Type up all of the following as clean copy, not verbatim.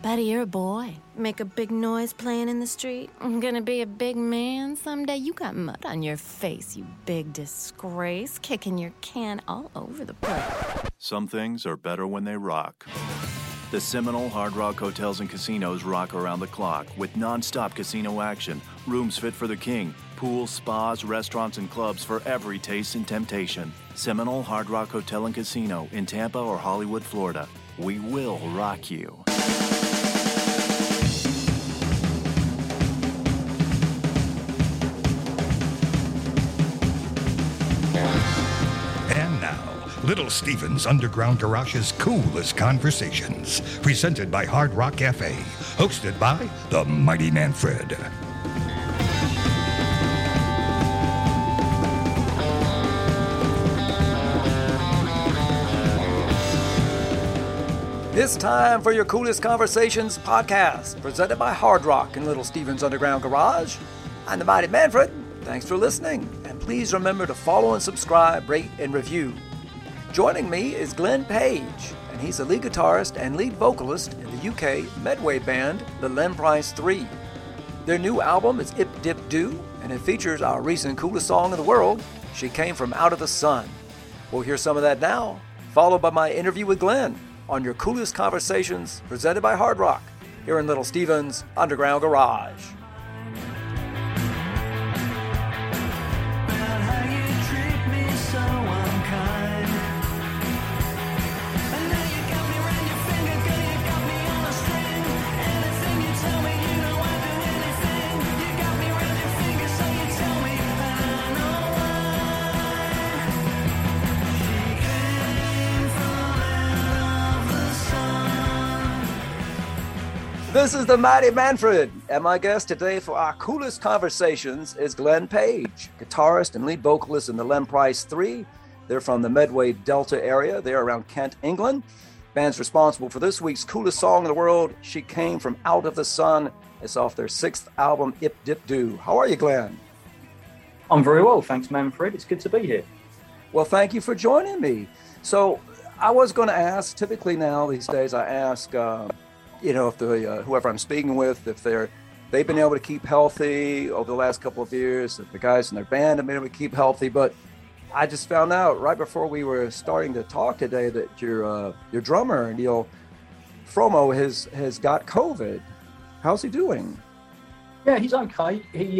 Buddy, you're a boy. Make a big noise playing in the street. I'm gonna be a big man someday. You got mud on your face, you big disgrace. Kicking your can all over the place. Some things are better when they rock. The Seminole Hard Rock Hotels and Casinos rock around the clock with non-stop casino action, rooms fit for the king, pools, spas, restaurants, and clubs for every taste and temptation. Seminole Hard Rock Hotel and Casino in Tampa or Hollywood, Florida. We will rock you. And now, Little Steven's Underground Garage's Coolest Conversations, presented by Hard Rock Cafe, hosted by the Mighty Manfred. It's time for your Coolest Conversations podcast, presented by Hard Rock and Little Steven's Underground Garage. I'm the Mighty Manfred. Thanks for listening, and please remember to follow and subscribe, rate, and review. Joining me is Glenn Page, and he's a lead guitarist and lead vocalist in the UK Medway band, the Len Price 3. Their new album is Ip Dip Do, and it features our recent coolest song in the world, She Came From Out of the Sun. We'll hear some of that now, followed by my interview with Glenn on your Coolest Conversations, presented by Hard Rock, here in Little Steven's Underground Garage. This is the Mighty Manfred, and my guest today for our Coolest Conversations is Glenn Page, guitarist and lead vocalist in the Len Price 3. They're from the Medway Delta area. They're around Kent, England. Band's responsible for this week's coolest song in the world, She Came From Out of the Sun. It's off their 6th album, Ip Dip Do. How are you, Glenn? I'm very well, thanks, Manfred. It's good to be here. Well, thank you for joining me. So I was going to ask, typically now these days I ask, if whoever I'm speaking with, if they've been able to keep healthy over the last couple of years, if the guys in their band have been able to keep healthy. But I just found out right before we were starting to talk today that your drummer, Neil Fromo, has got COVID. How's he doing? Yeah, he's okay.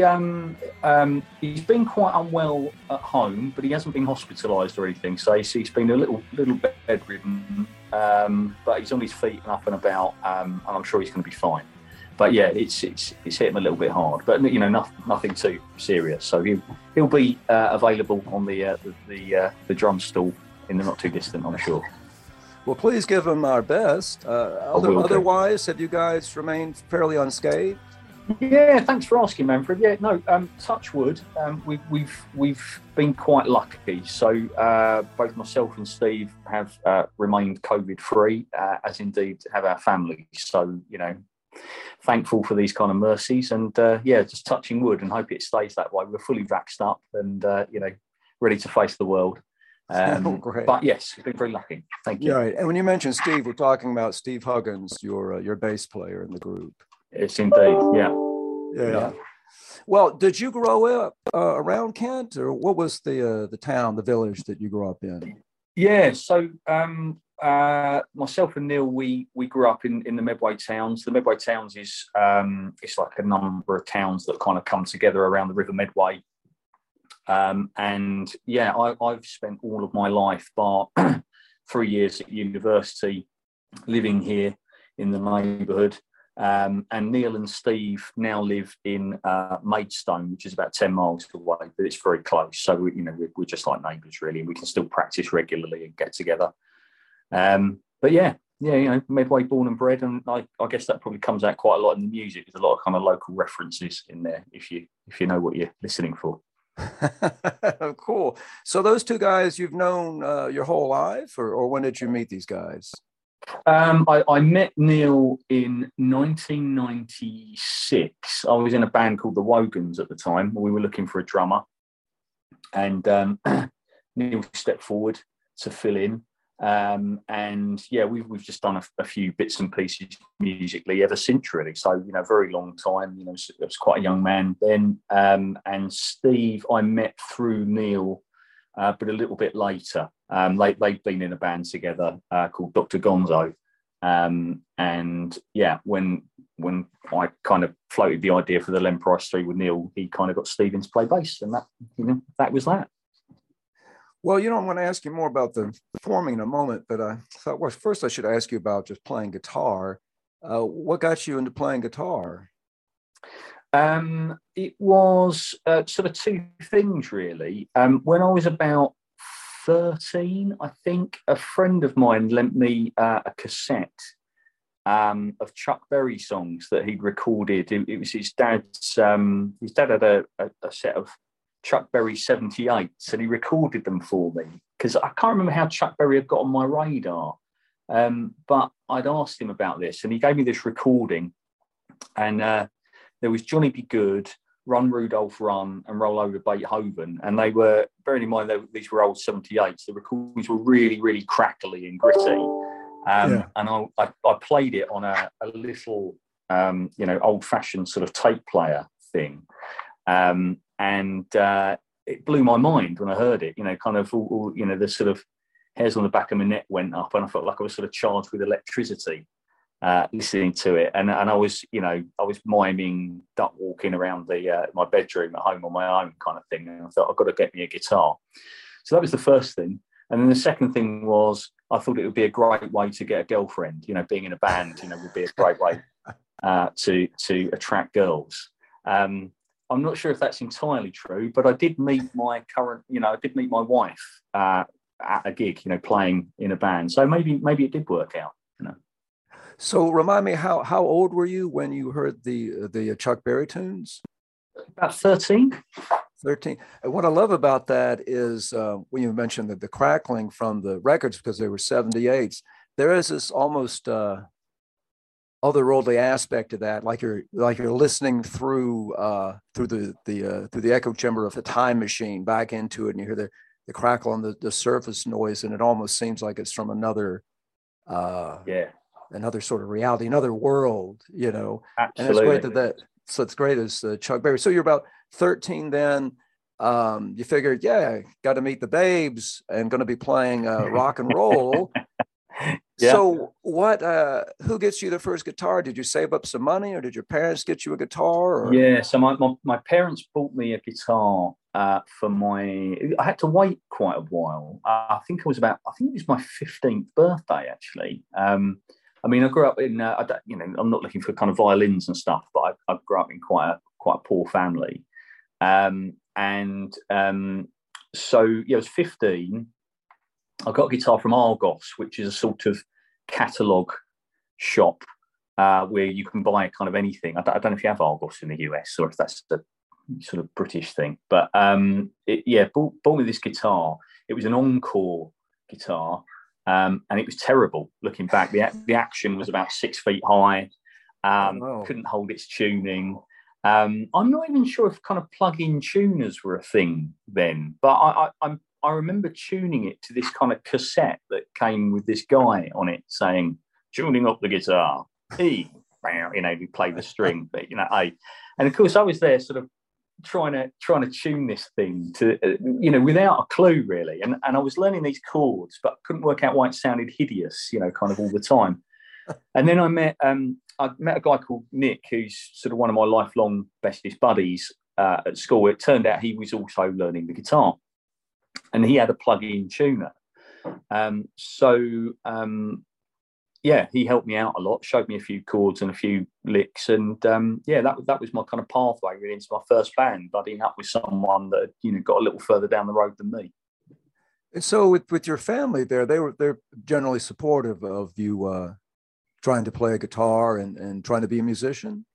He's been quite unwell at home, but he hasn't been hospitalised or anything. So he's been a little bedridden, but he's on his feet and up and about, and I'm sure he's going to be fine. But yeah, it's hit him a little bit hard, but nothing too serious. So he'll be available on the drum stool in the not too distant, I'm sure. Well, please give him our best. Otherwise, have you guys remained fairly unscathed? Yeah, thanks for asking, Manfred. Yeah, no, touch wood, we've been quite lucky. So both myself and Steve have remained COVID-free, as indeed have our families. So, thankful for these kind of mercies, and just touching wood and hope it stays that way. We're fully vaxxed up and ready to face the world. Great. But yes, we've been very lucky. Thank you. Yeah, right. And when you mentioned Steve, we're talking about Steve Huggins, your bass player in the group. It's indeed, yeah. Well, did you grow up around Kent, or what was the town, the village that you grew up in? Yeah, so myself and Neil, we grew up in the Medway Towns. The Medway Towns is it's like a number of towns that kind of come together around the River Medway. And yeah, I've spent all of my life, bar 3 years at university, living here in the neighbourhood. And Neil and Steve now live in Maidstone, which is about 10 miles away, but it's very close. So we're just like neighbours, really. We can still practice regularly and get together. But yeah, Medway born and bred, and I guess that probably comes out quite a lot in the music. There's a lot of kind of local references in there, if you know what you're listening for. Cool. So those two guys you've known your whole life, or when did you meet these guys? I met Neil in 1996. I was in a band called the Wogans at the time. We were looking for a drummer, and Neil stepped forward to fill in. And yeah, we've just done a few bits and pieces musically ever since, really. So, very long time. I was quite a young man then. And Steve, I met through Neil, but a little bit later. They'd been in a band together called Dr. Gonzo. And yeah, when I kind of floated the idea for the Len Price 3 with Neil, he kind of got Stephen to play bass, and that was that. Well, I'm going to ask you more about the performing in a moment, but I thought, well, first I should ask you about just playing guitar. What got you into playing guitar? It was sort of two things, really. When I was about 13, I think, a friend of mine lent me a cassette of Chuck Berry songs that he'd recorded. It was his dad's. His dad had a set of Chuck Berry 78s, and he recorded them for me because I can't remember how Chuck Berry had got on my radar. But I'd asked him about this, and he gave me this recording, and there was Johnny B. Good, Run Rudolph Run, and Roll Over Beethoven, and they were, bearing in mind these were old 78s, the recordings were really, really crackly and gritty. And I played it on a little, old-fashioned sort of tape player thing. And it blew my mind when I heard it, kind of all the sort of hairs on the back of my neck went up, and I felt like I was sort of charged with electricity listening to it. And I was miming duck walking around my bedroom at home on my own kind of thing. And I thought, I've got to get me a guitar. So that was the first thing. And then the second thing was, I thought it would be a great way to get a girlfriend. Being in a band, would be a great way to attract girls. I'm not sure if that's entirely true, but I did meet my wife at a gig, playing in a band. So maybe it did work out, So remind me, how old were you when you heard the Chuck Berry tunes? About 13. 13. And what I love about that is when you mentioned the crackling from the records, because they were 78s, there is this almost otherworldly aspect to that, like you're listening through the echo chamber of a time machine back into it, and you hear the crackle on the surface noise, and it almost seems like it's from another sort of reality, another world, Absolutely. And it's great so it's great as Chuck Berry. So you're about 13 then. You figured, got to meet the babes and going to be playing rock and roll. Yeah. So who gets you the first guitar? Did you save up some money, or did your parents get you a guitar? Yeah, so my parents bought me a guitar I had to wait quite a while. I think it was my 15th birthday, actually. I grew up in, I'm not looking for kind of violins and stuff, but I grew up in quite a poor family. So I was 15. I got a guitar from Argos, which is a sort of catalogue shop where you can buy kind of anything. I don't know if you have Argos in the US or if that's the sort of British thing. But bought me this guitar. It was an Encore guitar, and it was terrible looking back. The action was about 6 feet high. Couldn't hold its tuning. I'm not even sure if kind of plug-in tuners were a thing then, but I remember tuning it to this kind of cassette that came with this guy on it saying, tuning up the guitar, E, we play the string, but A. And of course I was there sort of trying to tune this thing to, without a clue really. And I was learning these chords, but couldn't work out why it sounded hideous, kind of all the time. And then I met a guy called Nick, who's sort of one of my lifelong bestest buddies at school. It turned out he was also learning the guitar, and he had a plug-in tuner. He helped me out a lot, showed me a few chords and a few licks, and that was my kind of pathway really into my first band, buddying up with someone that got a little further down the road than me. And so with your family there, they're generally supportive of you trying to play a guitar and trying to be a musician?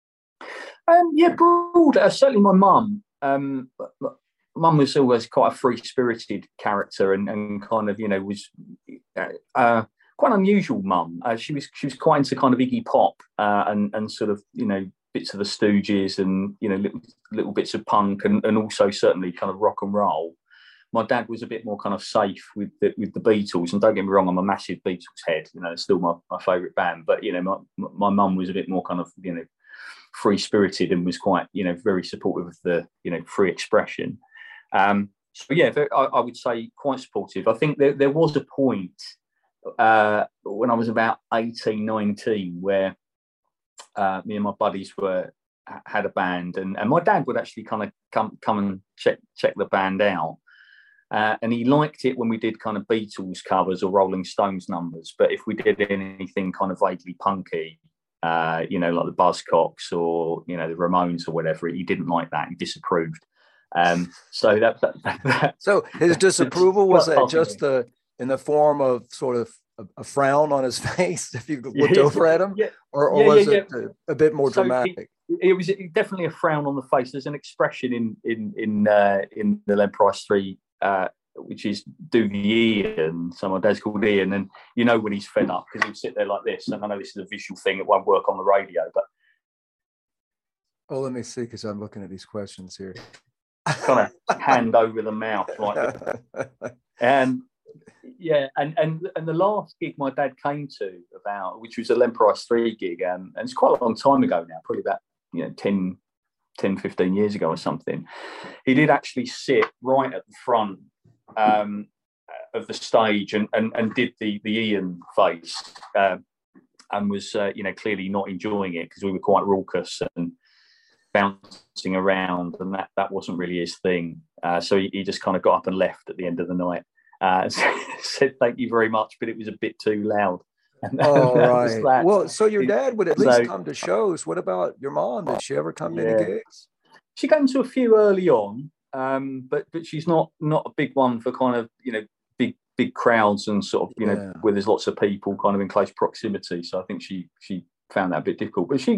Broad. Certainly my mum. Mum was always quite a free-spirited character and kind of, was quite an unusual mum. She was quite into kind of Iggy Pop and sort of, bits of the Stooges and, little bits of punk and also certainly kind of rock and roll. my dad was a bit more kind of safe with the Beatles. And don't get me wrong, I'm a massive Beatles head. It's still my favourite band. But my mum was a bit more kind of free spirited and was quite very supportive of the free expression. So yeah, I would say quite supportive. I think there was a point when I was about 18, 19 where me and my buddies had a band, and my dad would actually kind of come and check the band out. And he liked it when we did kind of Beatles covers or Rolling Stones numbers. But if we did anything kind of vaguely punky, like the Buzzcocks or, the Ramones or whatever, he didn't like that. He disapproved. So that so his disapproval, was that just in the form of sort of a frown on his face if you looked over at him? Or was it a bit more dramatic? It was definitely a frown on the face. There's an expression in the Len Price 3, which is do the Ian. So my dad's called Ian, and when he's fed up because he'd sit there like this. And I know this is a visual thing; it won't work on the radio. But let me see, because I'm looking at these questions here. Kind of hand over the mouth, like this. And the last gig my dad came to which was a Len Price 3 gig, and it's quite a long time ago now, probably about 10, 15 years ago or something. He did actually sit right at the front of the stage and did the Ian face, and was clearly not enjoying it because we were quite raucous and bouncing around, and that wasn't really his thing. So he just kind of got up and left at the end of the night. Said thank you very much, but it was a bit too loud. Right. Well, so your dad would at least come to shows. What about your mom? Did she ever come to any gigs? She came to a few early on, but she's not a big one for kind of big crowds and sort of where there's lots of people kind of in close proximity. So I think she found that a bit difficult. But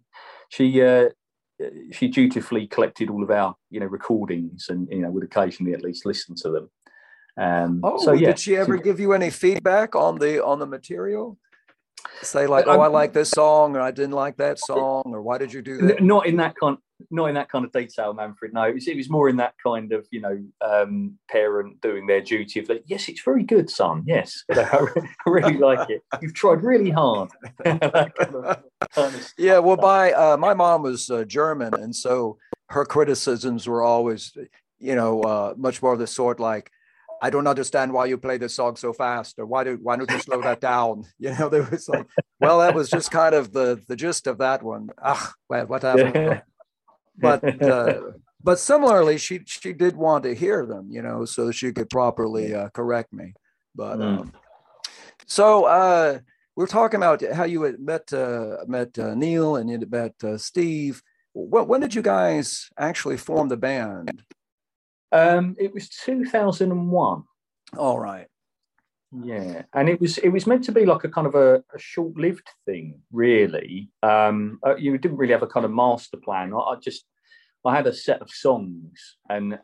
she dutifully collected all of our recordings and would occasionally at least listen to them. Did she ever give you any feedback on the material? Say like, I like this song, or I didn't like that song, or why did you do that? Not in that kind of detail, Manfred. No, it was more in that kind of parent doing their duty of like, yes, it's very good, son. Yes, I really like it. You've tried really hard. Yeah, well, my mom was German, and so her criticisms were always, much more of the sort like, I don't understand why you play this song so fast, or why don't you slow that down? There was like, well, that was just kind of the gist of that one. Well, what happened? But similarly, she did want to hear them, so she could properly correct me. But so we're talking about how you had met Neil and you had met Steve. When did you guys actually form the band? It was 2001. All right. Yeah, and it was meant to be like a kind of a short-lived thing, really. You didn't really have a kind of master plan. I had a set of songs, and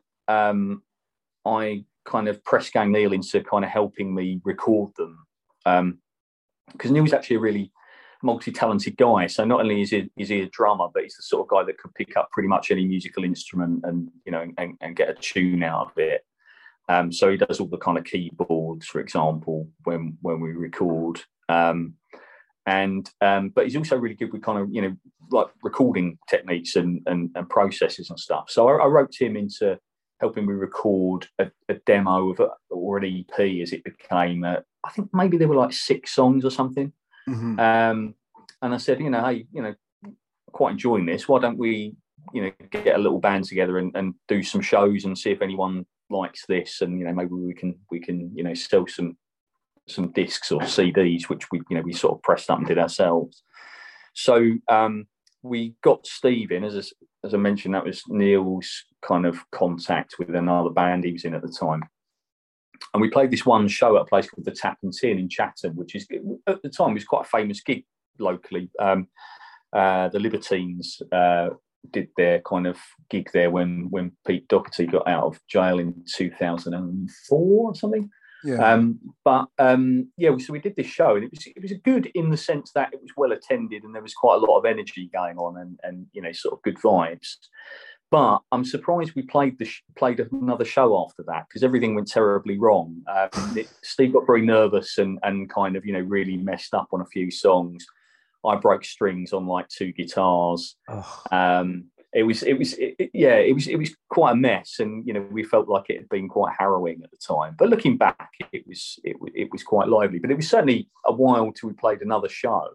I kind of press gang Neil into kind of helping me record them, because Neil's actually a really multi-talented guy. So not only is he a drummer, but he's the sort of guy that could pick up pretty much any musical instrument and and get a tune out of it. So he does all the kind of keyboards, for example, when we record. But he's also really good with kind of like recording techniques and processes and stuff. So I roped him into helping me record a demo of or an EP as it became. I think maybe there were like 6 songs or something. Mm-hmm. And I said, hey, quite enjoying this. Why don't we, get a little band together and do some shows and see if anyone likes this, and maybe we can sell some discs or CDs, which we sort of pressed up and did ourselves. So we got Steve in, as I mentioned, that was Neil's kind of contact with another band he was in at the time. And we played this one show at a place called the Tap and Tin in Chatham, which is at the time was quite a famous gig locally. The Libertines did their kind of gig there when Pete Doherty got out of jail in 2004 or something. Yeah. So we did this show, and it was good in the sense that it was well attended, and there was quite a lot of energy going on, and sort of good vibes. But I'm surprised we played another show after that, because everything went terribly wrong. Steve got very nervous and kind of, really messed up on a few songs. I broke strings on like 2 guitars. It was quite a mess, and we felt like it had been quite harrowing at the time. But looking back, it was quite lively. But it was certainly a while till we played another show.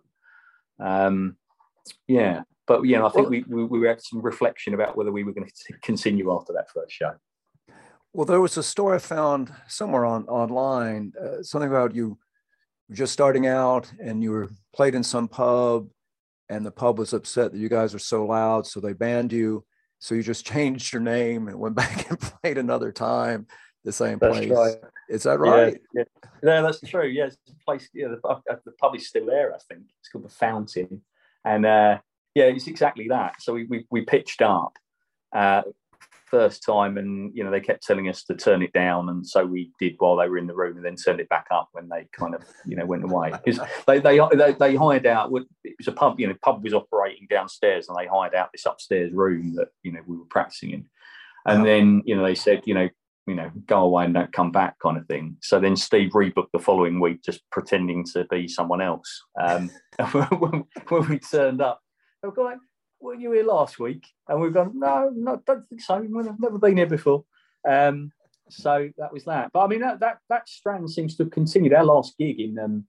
But I think we had some reflection about whether we were going to continue after that first show. Well, there was a story I found somewhere online, something about you just starting out and you were played in some pub, and the pub was upset that you guys are so loud, so they banned you. So you just changed your name and went back and played another time, the same place. That's right. Is that right? Yeah, that's true. Yeah, it's a place. Yeah, the pub is still there. I think it's called the Fountain, and. It's exactly that. So we pitched up first time, and they kept telling us to turn it down, and so we did while they were in the room, and then turned it back up when they kind of went away, because they hired out. It was a pub. Pub was operating downstairs, and they hired out this upstairs room that we were practicing in, and then they said go away and don't come back, kind of thing. So then Steve rebooked the following week, just pretending to be someone else. When we turned up, they were like, "Were you here last week?" And we've gone, "No, don't think so. I've never been here before." So that was that. But I mean, that strand seems to have continued. Our last gig in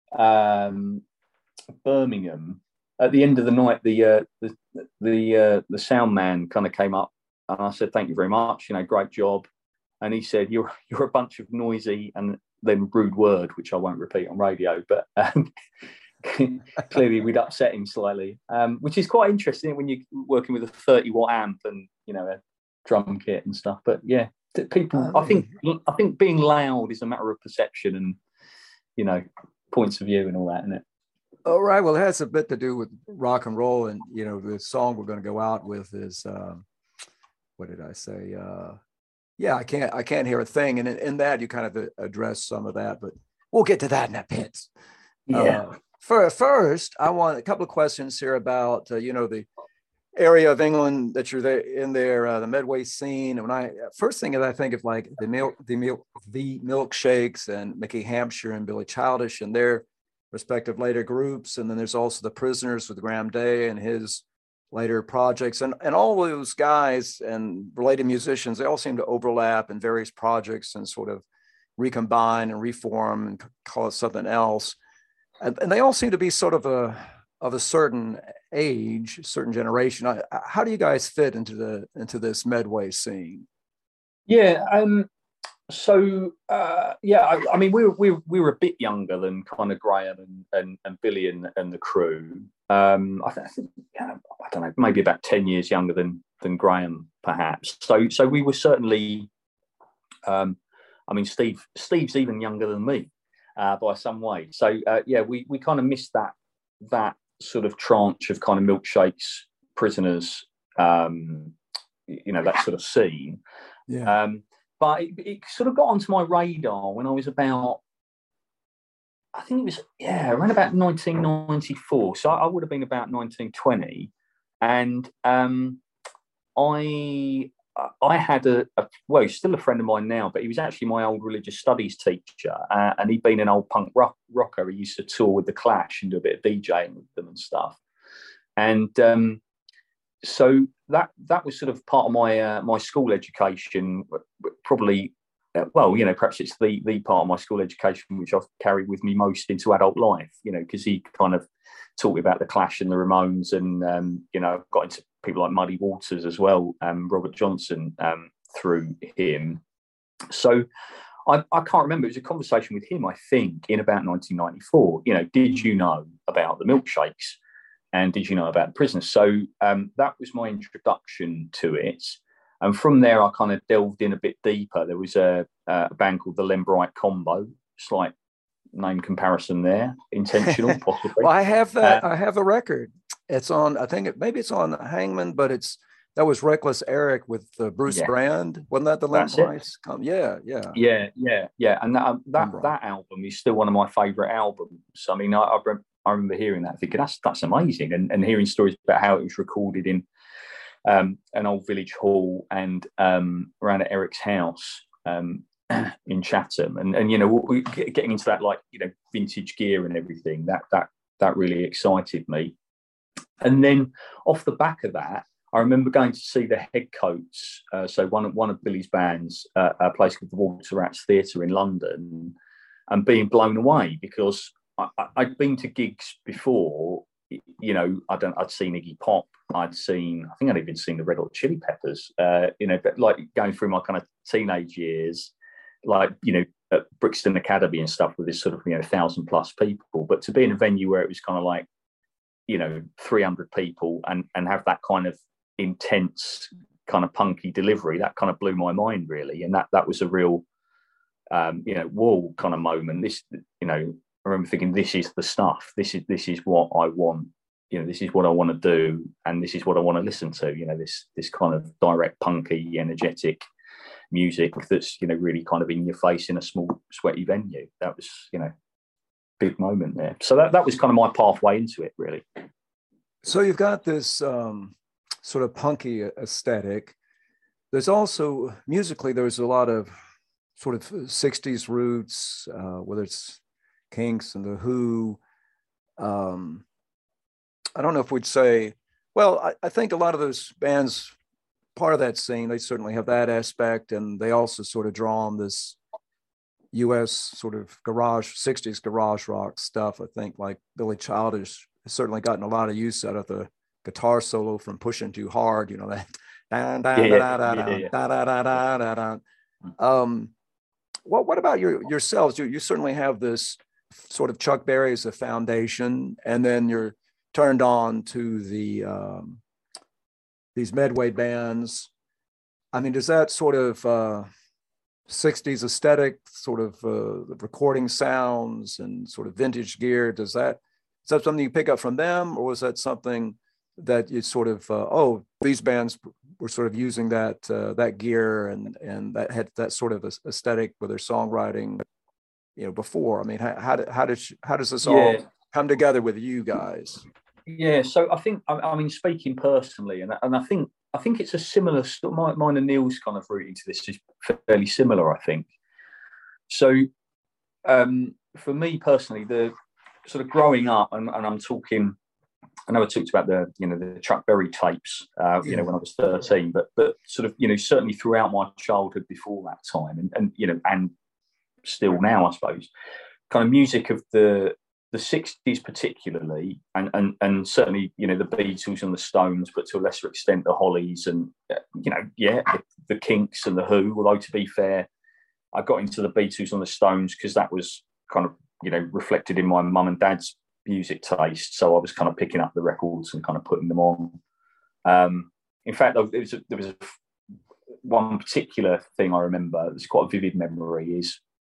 Birmingham, at the end of the night, the sound man kind of came up, and I said, "Thank you very much. Great job." And he said, "You're a bunch of noisy," and then rude word, which I won't repeat on radio, but. Clearly we'd upset him slightly, which is quite interesting when you're working with a 30-watt amp and a drum kit and stuff. But people, I think being loud is a matter of perception and points of view and all that, isn't it? All right. Well, it has a bit to do with rock and roll, and the song we're going to go out with is what did I say? I can't hear a thing, and in that you kind of address some of that, but we'll get to that in a bit. Yeah. First, I want a couple of questions here about the area of England that you're there in there, the Medway scene. And first thing that I think of, like the Milkshakes and Mickey Hampshire and Billy Childish and their respective later groups, and then there's also the Prisoners with Graham Day and his later projects, and all those guys and related musicians, they all seem to overlap in various projects and sort of recombine and reform and call it something else. And they all seem to be sort of a certain age, certain generation. How do you guys fit into this Medway scene? Yeah. I mean, we were a bit younger than kind of Graham and Billy and the crew. I think I don't know, maybe about 10 years younger than Graham, perhaps. So we were certainly. I mean, Steve's even younger than me. By some way. So we kind of missed that sort of tranche of kind of Milkshakes, Prisoners, that sort of scene. Yeah. But it sort of got onto my radar when I was about, I think it was around about 1994. So I would have been about 1920, and I had he's still a friend of mine now, but he was actually my old religious studies teacher, and he'd been an old punk rocker. He used to tour with The Clash and do a bit of DJing with them and stuff. And so that was sort of part of my school education, probably. Perhaps it's the part of my school education which I've carried with me most into adult life, because he kind of taught me about The Clash and the Ramones, and got into people like Muddy Waters as well, Robert Johnson, through him. So I can't remember. It was a conversation with him, I think, in about 1994. Did you know about the Milkshakes, and did you know about the Prisoners? So that was my introduction to it. And from there, I kind of delved in a bit deeper. There was a band called the Len Bright Combo. Slight name comparison there, intentional, possibly. Well, I have that. I have a record. It's on. I think maybe it's on Hangman, but that was Reckless Eric with Bruce Brand. Wasn't that the Len Bright? Yeah. And that album is still one of my favourite albums. I mean, I remember hearing that, thinking that's amazing, and hearing stories about how it was recorded in an old village hall, and around at Eric's house in Chatham, and you know, we getting into that, like, you know, vintage gear and everything. That really excited me. And then off the back of that, I remember going to see the Headcoats, so one of Billy's bands, a place called the Walter Rats Theatre in London, and being blown away because I'd been to gigs before. You know, I'd seen Iggy Pop, I think I'd even seen the Red Hot Chili Peppers. You know, but like going through my kind of teenage years, like, you know, at Brixton Academy and stuff with this sort of, you know, 1,000+ people. But to be in a venue where it was kind of like, you know, 300 people and have that kind of intense kind of punky delivery, that kind of blew my mind, really. And that was a real you know, whoa kind of moment. This, you know, I remember thinking, this is the stuff, this is what I want, you know, this is what I want to do, and this is what I want to listen to, you know, this kind of direct punky energetic music that's, you know, really kind of in your face in a small sweaty venue. That was, you know, big moment there. So that was kind of my pathway into it, really. So you've got this sort of punky aesthetic. There's also, musically, there's a lot of sort of 60s roots, whether it's Kinks and The Who. I don't know if we'd say, well, I think a lot of those bands, part of that scene, they certainly have that aspect, and they also sort of draw on this US sort of 60s garage rock stuff. I think like Billy Childish has certainly gotten a lot of use out of the guitar solo from Pushing Too Hard, you know, that. What about yourselves? You certainly have this sort of Chuck Berry as a foundation, and then you're turned on to the these Medway bands. I mean, does that sort of 60s aesthetic, sort of the recording sounds and sort of vintage gear, is that something you pick up from them, or was that something that you sort of these bands were sort of using that gear and that had that sort of aesthetic with their songwriting, you know, before? I mean, how does this all come together with you guys? Yeah, so I mean, speaking personally, and I think it's a similar story. Mine and Neil's kind of route into this is fairly similar, I think. So for me personally, the sort of growing up, and I'm talking, I know I talked about the Chuck Berry tapes, you know, when I was 13, but sort of, you know, certainly throughout my childhood before that time, and you know, and still now, I suppose, kind of music of the 60s particularly, and certainly, you know, the Beatles and the Stones, but to a lesser extent the Hollies, and you know, the Kinks and the Who. Although, to be fair, I got into the Beatles and the Stones because that was kind of, you know, reflected in my mum and dad's music taste, so I was kind of picking up the records and kind of putting them on. In fact, there was one particular thing I remember, it's quite a vivid memory, is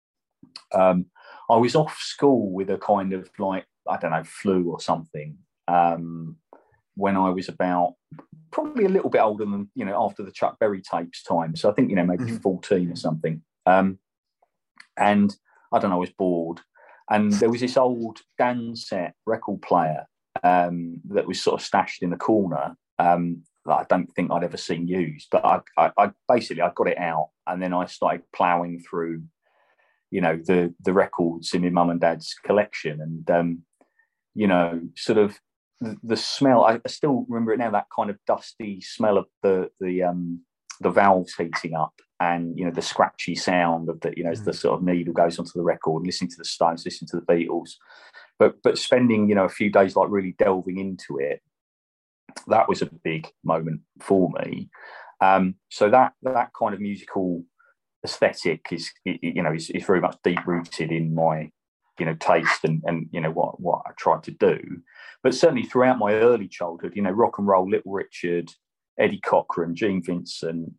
I was off school with a kind of, like, I don't know, flu or something, when I was about probably a little bit older than, you know, after the Chuck Berry tapes time. So I think, you know, maybe 14 or something. And I don't know, I was bored. And there was this old Dansette record player that was sort of stashed in the corner that I don't think I'd ever seen used. But I basically got it out, and then I started ploughing through, you know, the records in my mum and dad's collection, and you know, sort of the smell. I still remember it now. That kind of dusty smell of the valves heating up, and you know, the scratchy sound of the, you know, as the sort of needle goes onto the record. Listening to the Stones, listening to the Beatles, but spending, you know, a few days like really delving into it. That was a big moment for me. So that kind of musical aesthetic is, you know, is very much deep rooted in my, you know, taste and you know what I tried to do. But certainly throughout my early childhood, you know, rock and roll, Little Richard, Eddie Cochran, Gene Vincent,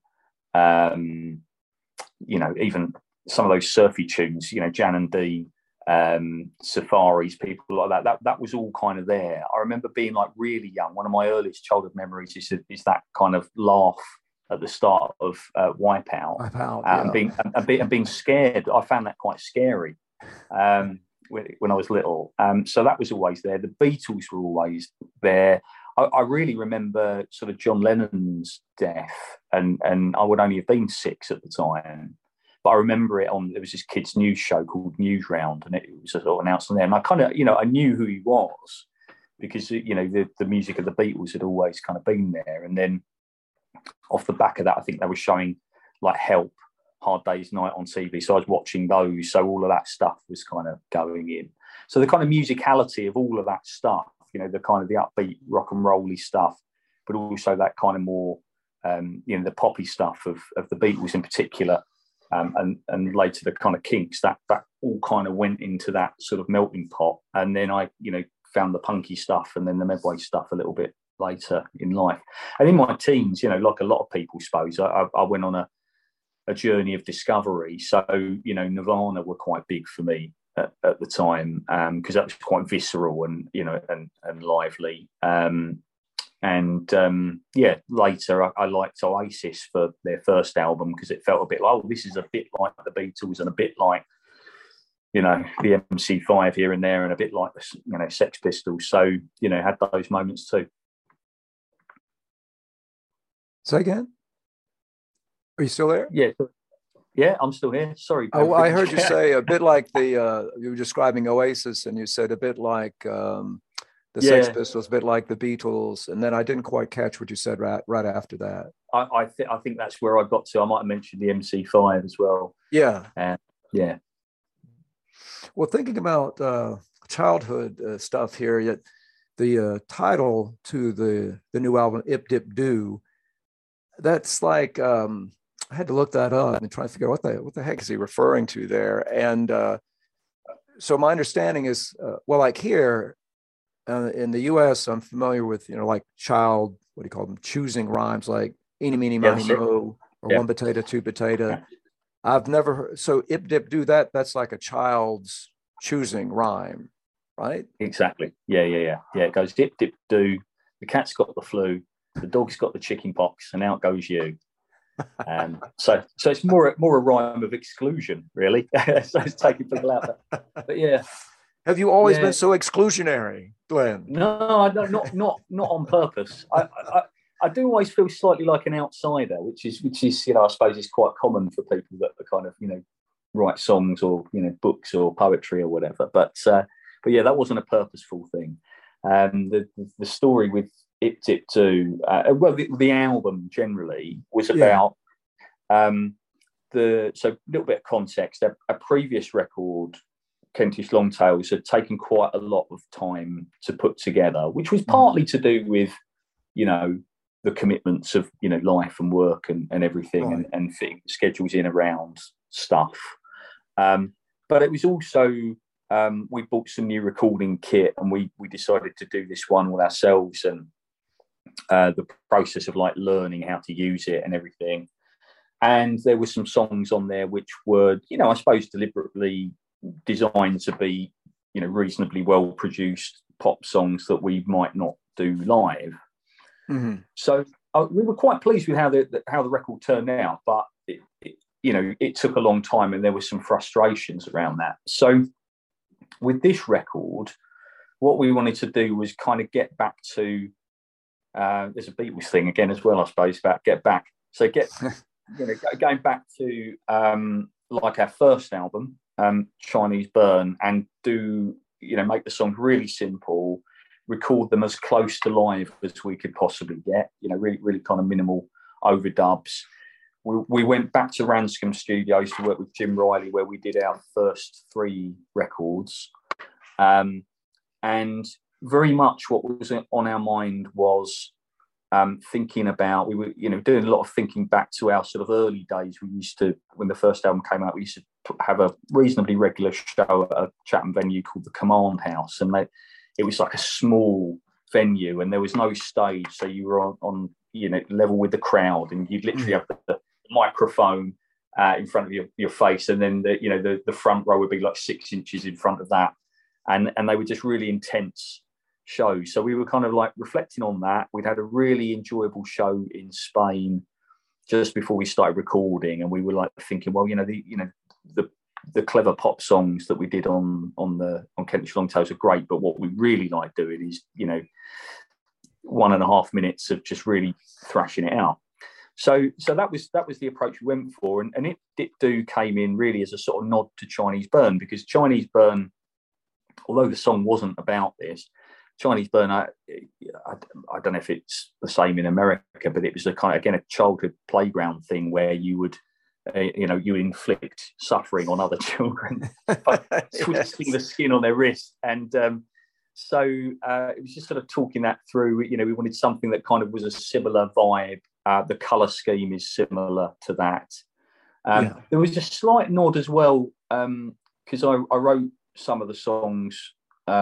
you know, even some of those surfy tunes, you know, Jan and Dean, Safaris, people like that was all kind of there. I remember being like really young. One of my earliest childhood memories is that kind of laugh at the start of Wipeout, and being scared. I found that quite scary when I was little. So that was always there. The Beatles were always there. I really remember sort of John Lennon's death, and I would only have been 6 at the time. But I remember there was this kids' news show called Newsround, and it was sort of announced on there. And I kind of, I knew who he was because, the music of the Beatles had always kind of been there. And then off the back of that, I think they were showing like Help, Hard Day's Night on TV. So I was watching those. So all of that stuff was kind of going in. So the kind of musicality of all of that stuff, the kind of the upbeat rock and rolly stuff, but also that kind of more, the poppy stuff of the Beatles in particular. And later the kind of Kinks, that all kind of went into that sort of melting pot. And then I, found the punky stuff and then the Medway stuff a little bit later in life. And in my teens, like a lot of people, suppose, I went on a journey of discovery. So, Nirvana were quite big for me at the time because that was quite visceral and, and lively. Later I liked Oasis for their first album because it felt a bit like, this is a bit like the Beatles and a bit like, the MC5 here and there and a bit like, Sex Pistols. So, had those moments too. Say again? Are you still there? Yeah, I'm still here. Sorry. Oh, I heard you say a bit like you were describing Oasis and you said a bit like the Sex Pistols, a bit like the Beatles, and then I didn't quite catch what you said right after that. I think that's where I got to. I might have mentioned the MC5 as well. Yeah. Yeah. Well, thinking about childhood stuff here, the title to the new album, Ip Dip Do, that's like I had to look that up and try to figure out what the heck is he referring to there. And so my understanding is, like here in the U.S., I'm familiar with like child, what do you call them, choosing rhymes like eeny meeny miny mo or one potato two potato. I've never heard. So Ip Dip Do, that's like a child's choosing rhyme, right? Exactly. Yeah. It goes dip dip do. The cat's got the flu. The dog's got the chicken pox, and out goes you. So it's more a rhyme of exclusion, really. So it's taking people out there. But yeah. Have you always been so exclusionary, Glenn? No, not on purpose. I do always feel slightly like an outsider, which is I suppose is quite common for people that are kind of write songs or books or poetry or whatever. But yeah, that wasn't a purposeful thing. The story with Ip Dip Do, the album generally was about so a little bit of context. A previous record, Kentish Longtails, had taken quite a lot of time to put together, which was partly to do with the commitments of life and work and everything, right, and fitting schedules in around stuff. But it was also we bought some new recording kit and we decided to do this one with ourselves, and the process of like learning how to use it and everything. And there were some songs on there which were, I suppose deliberately designed to be, reasonably well produced pop songs that we might not do live. Mm-hmm. So we were quite pleased with how the record turned out, but it took a long time and there were some frustrations around that. So with this record, what we wanted to do was kind of get back to there's a Beatles thing again as well, I suppose, about get back. So going back to like our first album, Chinese Burn, and do make the songs really simple, record them as close to live as we could possibly get, really kind of minimal overdubs. We went back to Ranscombe Studios to work with Jim Riley, where we did our first 3 records. And very much what was on our mind was thinking about, we were, doing a lot of thinking back to our sort of early days. We used to, when the first album came out, we used to have a reasonably regular show at a Chatham venue called the Command House. And it was like a small venue and there was no stage. So you were on level with the crowd, and you'd literally have the microphone in front of your face. And then the front row would be like 6 inches in front of that. And they were just really intense shows. So we were kind of like reflecting on that. We'd had a really enjoyable show in Spain just before we started recording, and we were like thinking, well, the clever pop songs that we did on Kentish Longtails are great, but what we really like doing is, 1.5 minutes of just really thrashing it out. So that was the approach we went for, and It Dip Do came in really as a sort of nod to Chinese Burn, because Chinese Burn, although the song wasn't about this, Chinese Burn, I don't know if it's the same in America, but it was a kind of, again, a childhood playground thing where you would, you inflict suffering on other children by twisting the skin on their wrist. And so it was just sort of talking that through. We wanted something that kind of was a similar vibe. The colour scheme is similar to that. There was a slight nod as well, because I wrote some of the songs,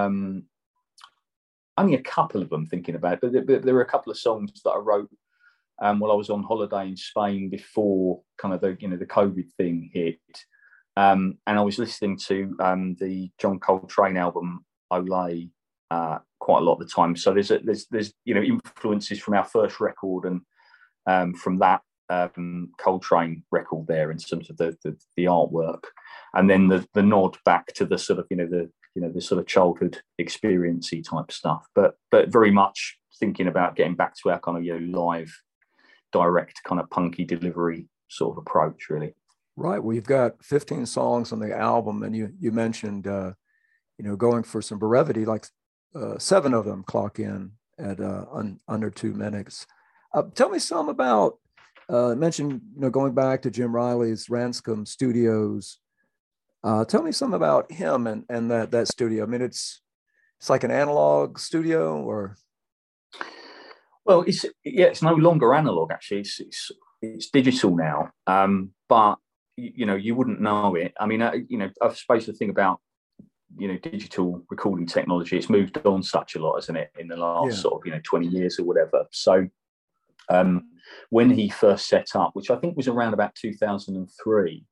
only a couple of them thinking about it, but there were a couple of songs that I wrote while I was on holiday in Spain before kind of the COVID thing hit. And I was listening to the John Coltrane album Olé quite a lot of the time. So there's influences from our first record and from that Coltrane record there in terms of the artwork, and then the nod back to the sort of the sort of childhood experiencey type stuff, but very much thinking about getting back to our kind of live, direct kind of punky delivery sort of approach, really. Right. Well, you've got 15 songs on the album, and you mentioned going for some brevity, like 7 of them clock in at under 2 minutes. Tell me some about. Mentioned going back to Jim Riley's Ranscombe Studios. Tell me some about him and that studio. I mean, it's like an analog studio, or? Well, it's no longer analog. Actually, it's digital now. But you wouldn't know it. I mean, I suppose the thing about digital recording technology, it's moved on such a lot, hasn't it, in the last sort of 20 years or whatever. So when he first set up, which I think was around about 2003,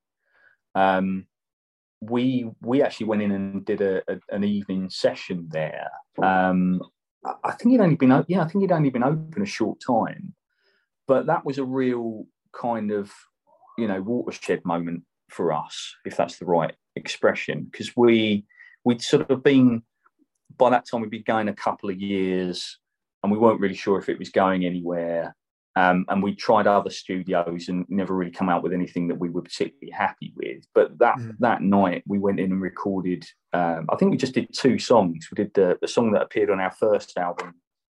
we actually went in and did an evening session there. I think he'd only been open a short time, but that was a real kind of watershed moment for us, if that's the right expression, because we'd sort of been, by that time we'd been going a couple of years, and we weren't really sure if it was going anywhere. And we tried other studios and never really come out with anything that we were particularly happy with. But that night we went in and recorded, I think we just did 2 songs. We did the song that appeared on our first album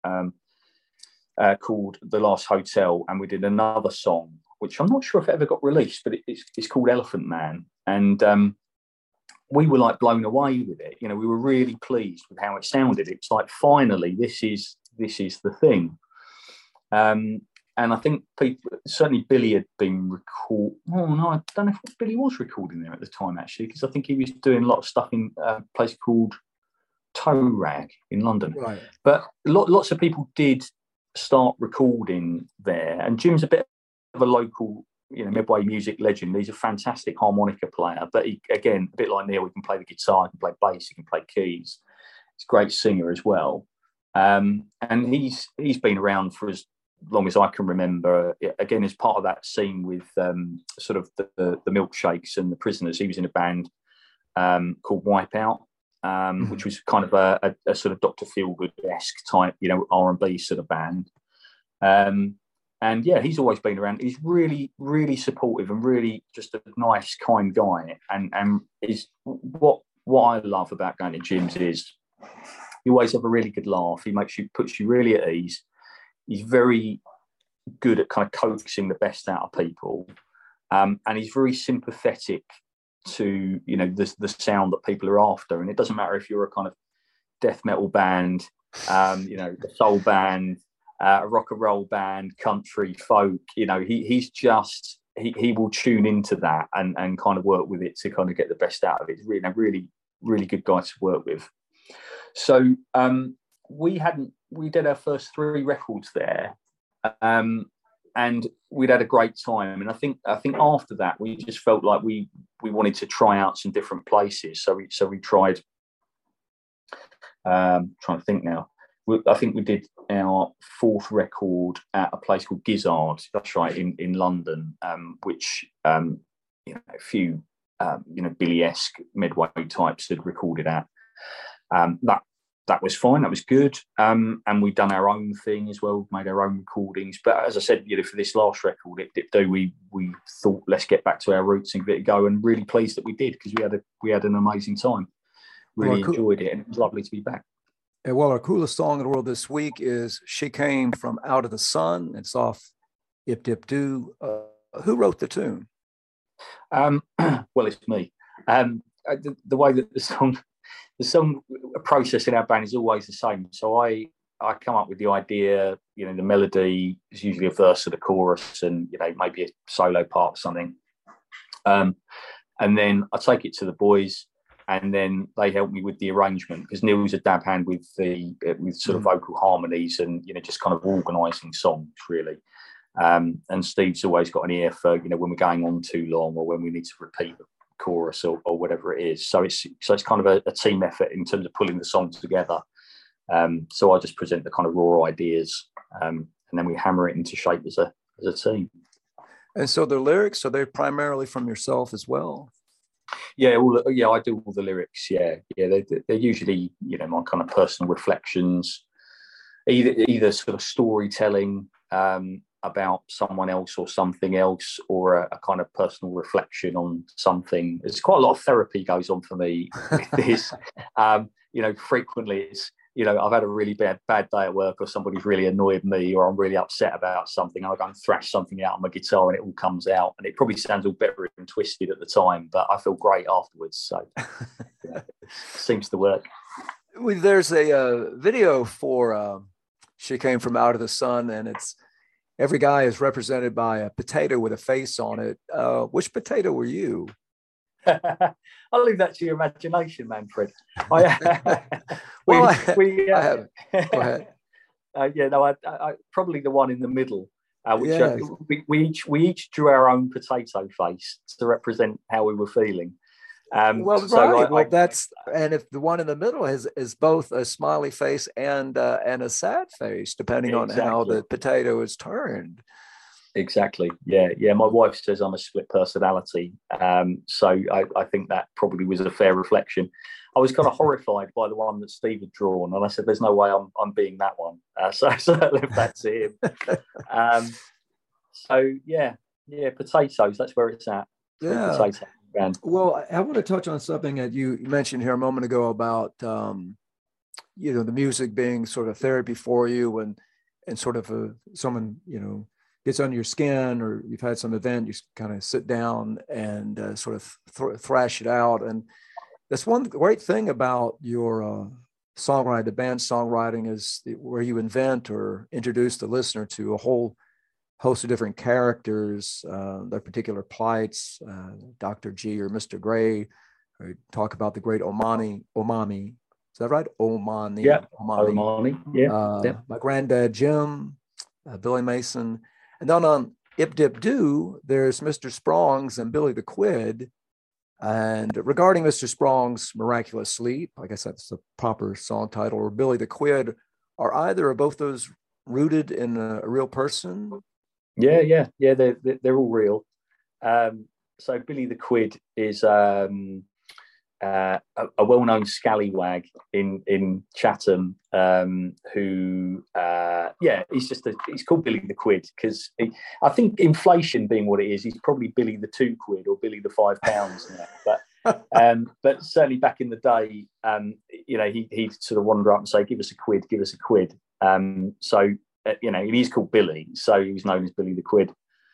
called The Last Hotel, and we did another song, which I'm not sure if it ever got released, but it's called Elephant Man. And we were like blown away with it. We were really pleased with how it sounded. It's like, finally, this is the thing. And I think certainly Billy had been I don't know if Billy was recording there at the time, actually, because I think he was doing a lot of stuff in a place called Toe Rag in London. Right. But lots of people did start recording there. And Jim's a bit of a local, Medway music legend. He's a fantastic harmonica player. But he, again, a bit like Neil, he can play the guitar, he can play bass, he can play keys. He's a great singer as well. And he's been around for as long as I can remember, again, as part of that scene with sort of the Milkshakes and the Prisoners. He was in a band called Wipeout, which was kind of a sort of Dr. Feelgood-esque type, R&B sort of band. And yeah, he's always been around. He's really, really supportive and really just a nice, kind guy. And is what I love about going to Jim's is you always have a really good laugh. He puts you really at ease. He's very good at kind of coaxing the best out of people, and he's very sympathetic to the sound that people are after. And it doesn't matter if you're a kind of death metal band, a soul band, a rock and roll band, country, folk. He will tune into that and kind of work with it to kind of get the best out of it. He's really, really good guy to work with. So we did our first 3 records there, and we'd had a great time. And I think after that we just felt like we wanted to try out some different places. So we tried. Trying to think now. I think we did our 4th record at a place called Gizzard. That's right, in London, which a few Billy-esque Medway types had recorded at. That that was fine. That was good. And we'd done our own thing as well, made our own recordings. But as I said, for this last record, Ip Dip Do, we thought, let's get back to our roots and give it a go. And really pleased that we did, because we had an amazing time. Really enjoyed it, and it was lovely to be back. And well, our coolest song in the world this week is "She Came from Out of the Sun." It's off Ip Dip Do. Who wrote the tune? Well, it's me. The way that the song process in our band is always the same. So I come up with the idea, the melody is usually a verse of the chorus and, maybe a solo part or something. And then I take it to the boys, and then they help me with the arrangement, because Neil's a dab hand with sort of vocal harmonies and, just kind of organising songs, really. And Steve's always got an ear for, when we're going on too long or when we need to repeat the chorus or whatever it is. So it's kind of a team effort in terms of pulling the songs together. So I just present the kind of raw ideas, and then we hammer it into shape as a team. And so the lyrics, are they primarily from yourself as well? Yeah, I do all the lyrics. Yeah, they're usually my kind of personal reflections, either sort of storytelling about someone else or something else, or a kind of personal reflection on something. There's quite a lot of therapy goes on for me with this. Frequently it's, I've had a really bad day at work, or somebody's really annoyed me, or I'm really upset about something, and I go and thrash something out on my guitar and it all comes out, and it probably sounds all bitter and twisted at the time, but I feel great afterwards. So seems to work. There's a video for She Came from Out of the Sun, and every guy is represented by a potato with a face on it. Which potato were you? I'll leave that to your imagination, Manfred. Go ahead. I probably the one in the middle. We each drew our own potato face to represent how we were feeling. And if the one in the middle is both a smiley face and a sad face, depending on how the potato is turned. Exactly. Yeah. My wife says I'm a split personality. So I think that probably was a fair reflection. I was kind of horrified by the one that Steve had drawn, and I said, "There's no way I'm being that one." So I left that to him. Potatoes. That's where it's at. Yeah. Potato. Well, I want to touch on something that you mentioned here a moment ago about, the music being sort of therapy for you, and sort of someone, gets under your skin, or you've had some event, you kind of sit down and sort of thrash it out. And that's one great thing about your songwriting, the band songwriting, is where you invent or introduce the listener to a whole host of different characters, their particular plights, Dr. G or Mr. Gray. We talk about the great Omani. Is that right? Omani. Yeah. Omani. Yeah. My granddad, Jim, Billy Mason. And then on Ip Dip Do, there's Mr. Sprongs and Billy the Quid. And regarding Mr. Sprong's Miraculous Sleep, I guess that's the proper song title, or Billy the Quid, are either or both those rooted in a real person? Yeah. They're all real. So Billy the Quid is a well-known scallywag in Chatham, who he's called Billy the Quid because I think inflation being what it is, he's probably Billy the 2 quid or Billy the £5 now. But certainly back in the day, he'd sort of wander up and say, give us a quid. He's called Billy, so he was known as Billy the Quid.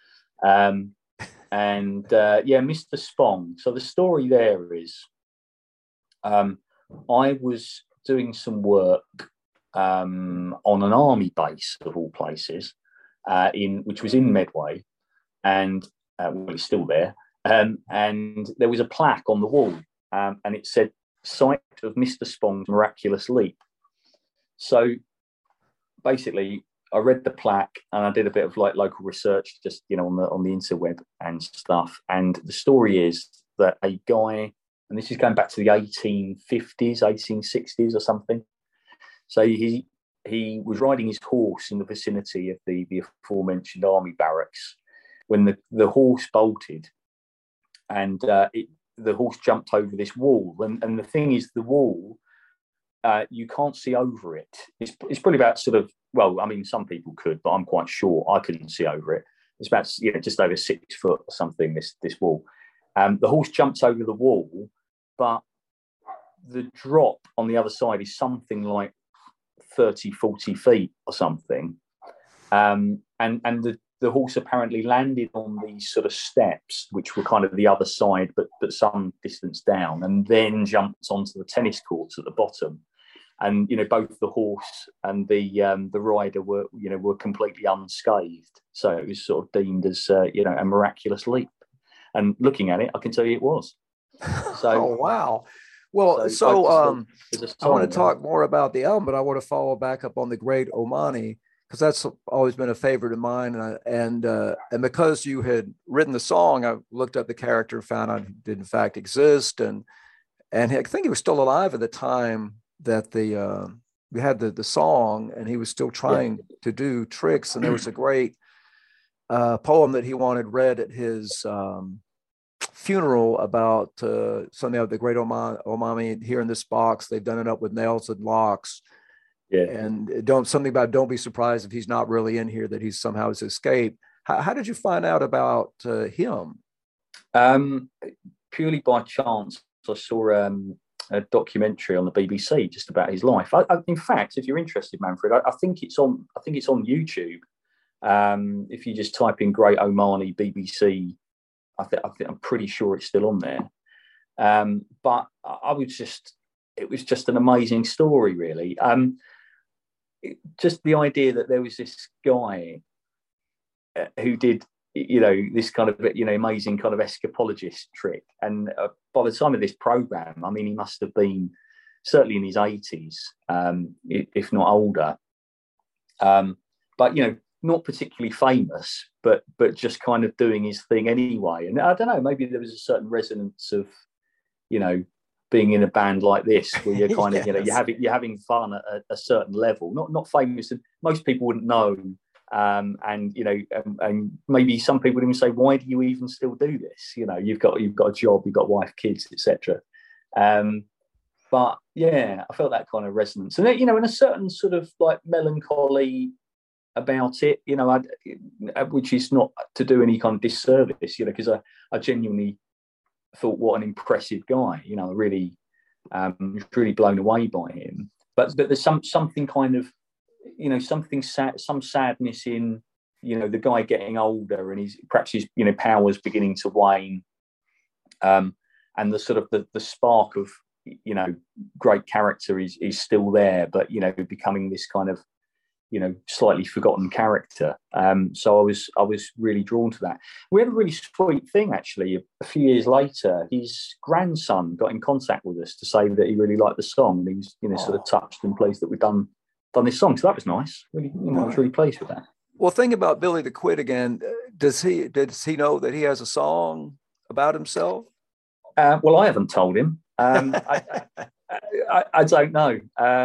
Mr. Spong. So the story there is, I was doing some work on an army base of all places, which was in Medway, and it's still there. And there was a plaque on the wall, and it said, "Site of Mr. Spong's Miraculous Leap." So basically, I read the plaque and I did a bit of local research, just on the interweb and stuff. And the story is that a guy, and this is going back to the 1850s, 1860s or something. So he was riding his horse in the vicinity of the aforementioned army barracks when the horse bolted, and the horse jumped over this wall. And the thing is, the wall you can't see over it. It's probably about sort of, well, I mean, some people could, but I'm quite sure I couldn't see over it. It's about, just over 6 foot or something, this wall. The horse jumps over the wall, but the drop on the other side is something like 30, 40 feet or something. And the horse apparently landed on these sort of steps, which were kind of the other side, but some distance down, and then jumped onto the tennis courts at the bottom. And both the horse and the rider were completely unscathed. So it was sort of deemed as a miraculous leap. And looking at it, I can tell you it was. So, oh wow. Well, I want to talk more about the album, but I want to follow back up on the Great Omani, because that's always been a favorite of mine. And because you had written the song, I looked up the character and found out he did in fact exist. And I think he was still alive at the time that we had the song, and he was still trying to do tricks. And there was a great poem that he wanted read at his funeral about something of the Great Omani here in this box. They've done it up with nails and locks. Yeah. And don't be surprised if he's not really in here, that he's somehow has escaped. How did you find out about him? Purely by chance. I saw a documentary on the BBC just about his life. In fact, if you're interested, Manfred, I think it's on YouTube. If you just type in Great Omani BBC, I'm pretty sure it's still on there. But it was just an amazing story, really. Just the idea that there was this guy who did, this kind of, amazing kind of escapologist trick. And by the time of this program, I mean, he must have been certainly in his 80s, if not older. But, not particularly famous, but just kind of doing his thing anyway. And I don't know, maybe there was a certain resonance of, being in a band like this, where you're kind of, yes. you're having fun at a certain level, not famous, and most people wouldn't know. And maybe some people would even say, why do you even still do this? You've got a job, you've got wife, kids, etc. But yeah, I felt that kind of resonance, and in a certain sort of like melancholy about it, which is not to do any kind of disservice, because I genuinely thought, what an impressive guy, really really blown away by him. But there's something kind of, something sad, some sadness in, the guy getting older, and perhaps his powers beginning to wane, and the sort of the spark of great character is still there, but becoming this kind of slightly forgotten character. So I was really drawn to that. We had a really sweet thing, actually. A few years later, his grandson got in contact with us to say that he really liked the song, and he was sort of touched and pleased that we'd done this song. So that was nice. Really, I was really pleased with that. Well, think about Billy the Quid again. Does he know that he has a song about himself? Well, I haven't told him. I don't know.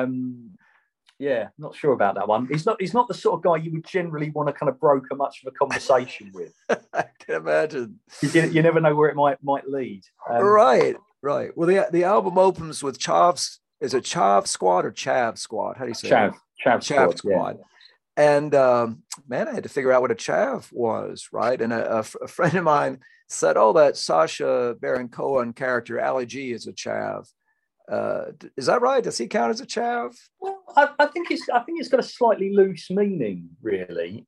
Yeah, not sure about that one. He's not the sort of guy you would generally want to kind of broker much of a conversation with. I can imagine. You never know where it might lead. Right. Well, the album opens with Chav's. Is it Chav Squad or Chav Squad? How do you say it? Chav Squad. Yeah. And man, I had to figure out what a chav was, right? And a friend of mine said, "Oh, that Sacha Baron Cohen character, Ali G, is a chav." Is that right? Does he count as a chav? Well, I think it's got a slightly loose meaning, really.